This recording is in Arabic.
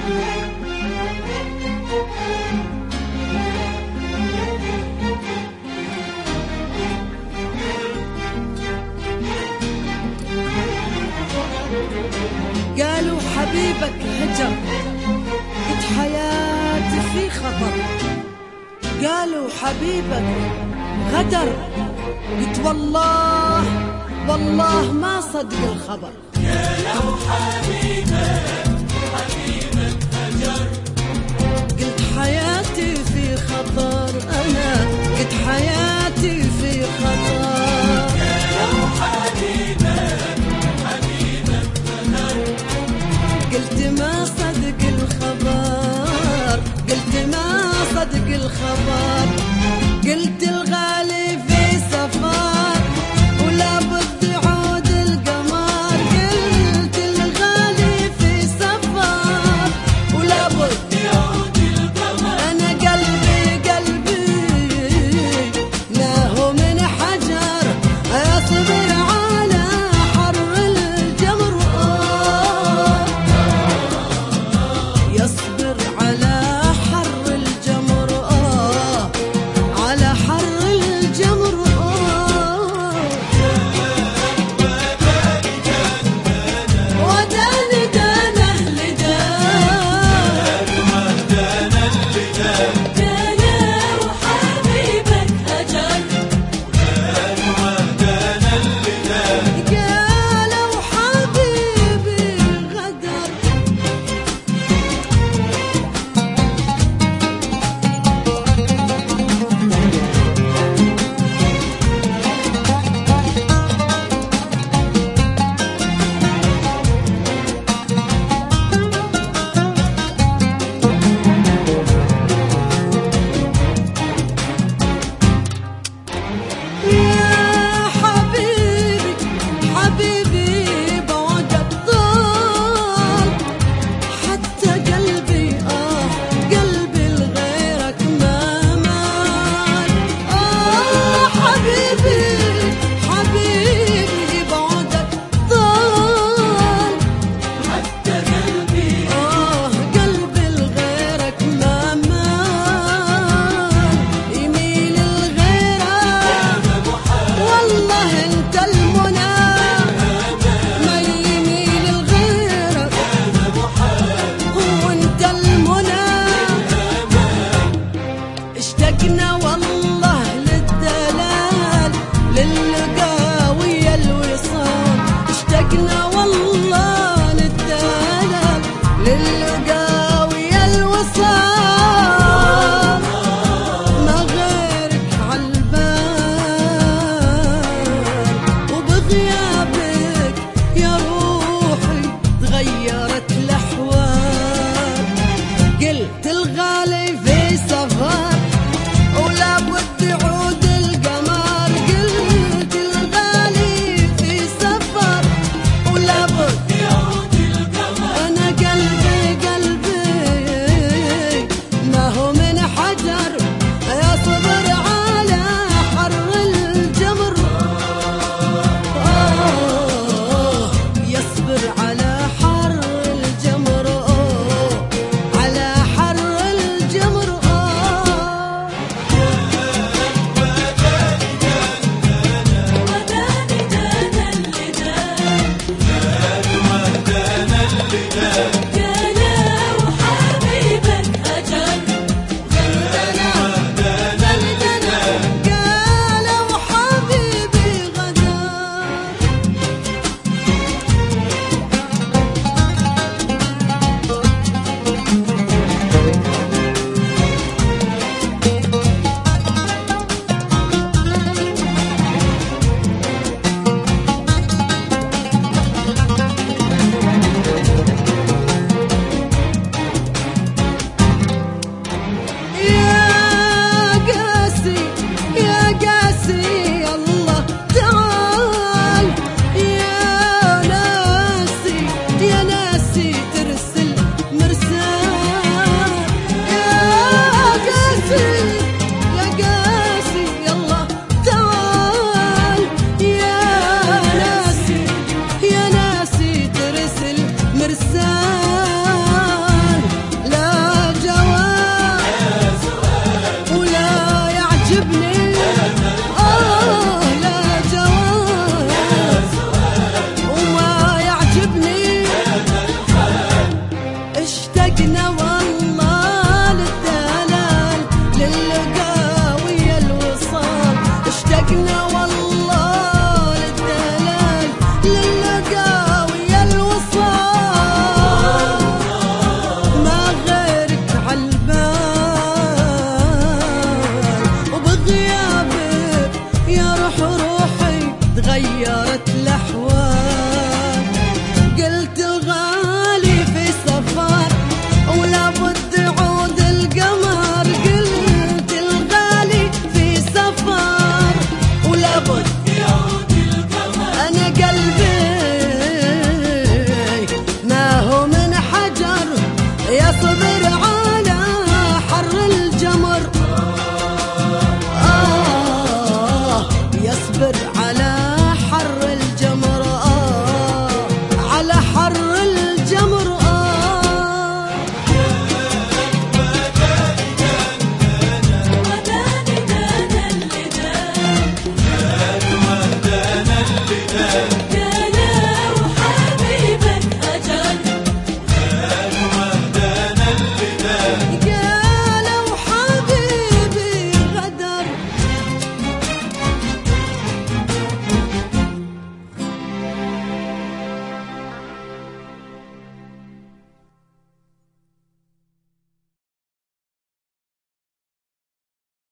قالوا حبيبك هجر، قلت حياتي في خطر. قالوا حبيبك غدر، قلت والله والله ما صدق الخبر. قالوا حبيبك هجر، قلت حياتي في خطر، أنا قلت حياتي في خطر. قالوا حبيبك هجر، قلت ما صدق الخبر، قلت ما صدق الخبر. قلت الغالي في سفر ولا بد يعود القمر. قلت الغالي في سفر ولا بد يعود القمر. أنا قلبي له من حجر، أصبر على حر الجمر. يصبر على حر الجمر، على حر الجمر. ودان دانه لدان، قالوا حبيبك هجر، قالوا حبيبي غدر. يا حبيبي حبيبي بعدك ضل، حتى قلبي قلبي لغيرك ما مال. حبيبي حبيبي بعدك ضل، حتى قلبي قلبي لغيرك ما مال. يميل لغيرك والله انت المنى، ما يميل لغيرك هو انت المنى. اشتقنا والله للدلال، للقى ويا الوصال. اشتقنا والله للدلال، للقى